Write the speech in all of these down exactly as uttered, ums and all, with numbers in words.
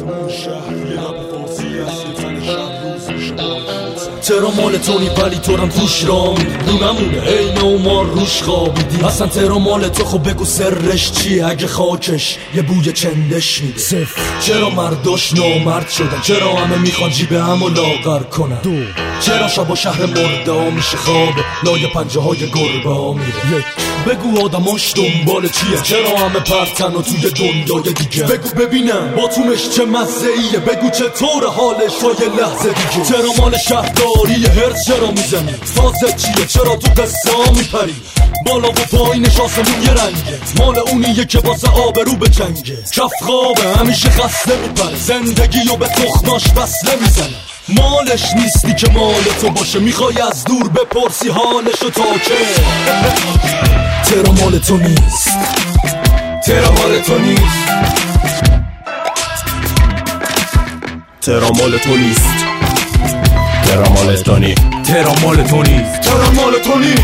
آسمون شهر یه لب فارسی است یه تن شب روز میشه تهران مال تونی ولی تورم توش را میری دونمونه عین و ما روش خوابیدی اصلا تهران مال تو خب بگو سرش چیه اگه خاکش یه بوی چندش میده صفر چرا مرداش نامرد شدن چرا همه میخوان جیب همو لاغر کنن دو چرا شب و شهر مرده میشه خوابه لای پنجه های گربه میره یک بگو آدماش دنبال چیه چرا همه پرتن و توی دنیای دیگه بگو ببینم باتونش چه مزه ایه بگو چطور حالش تا یه لحظه دیگه چرا مال شهرداری هرز چرا میزنی فازت چیه چرا تو قصه ها میپری بالا و پایینش آسمون یه رنگه مال اونیه که واسه آبرو به جنگه کف خوابه همیشه خسته میپره زندگی و به تخماش وصله میزنه مالش نیستی که مال تو باشه میخوای از دور بپرسی حالشو تا که تهران مال تو نیست تهران مال تو نیست تهران مال تو نیست تهران مال تو نیست تهران مال تو نیست تهران مال تو نیست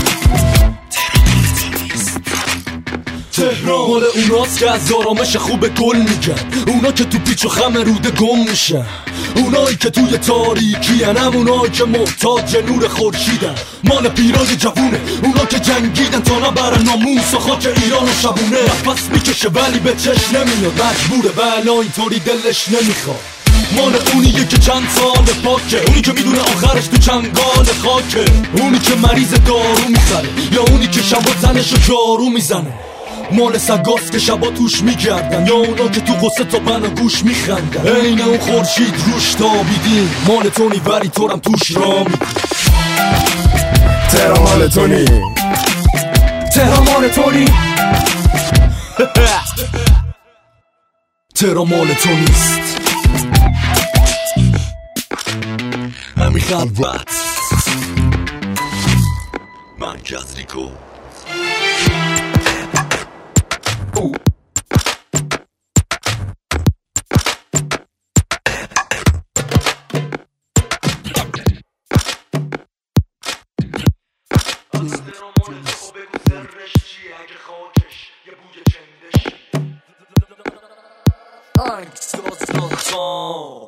تهران مال اوناست که از آرامش خوب گل میگن اونا که تو پیچ و خم روده گم میشن اونایی که توی تاریکی هن اونایی که محتاج نور خورشیدن مال پیرای جوونه اونا که جنگیدن تا نبرن ناموس و خاک ایران و شبونه نفس میکشه ولی به چش نمیاد مجبوره ولی اینطوری دلش نمیخواد مال اونیه که چند سال پاکه اونی که میدونه آخرش تو چنگال خاکه اونی که مریض دارو میخره یا اونی که شبا زنشو جارو میزنه مال سگاست که شبا توش میگردن یا اونا که تو قصه تا بنا گوش میخندن عین اون خورشید روش تابیدیم مال تونی ولی تورم توش را میدی تهران مال تو نیست تهران مال تونی تهران مال تو نیست همین خلوت مرکز ریکو I'm so, so, so.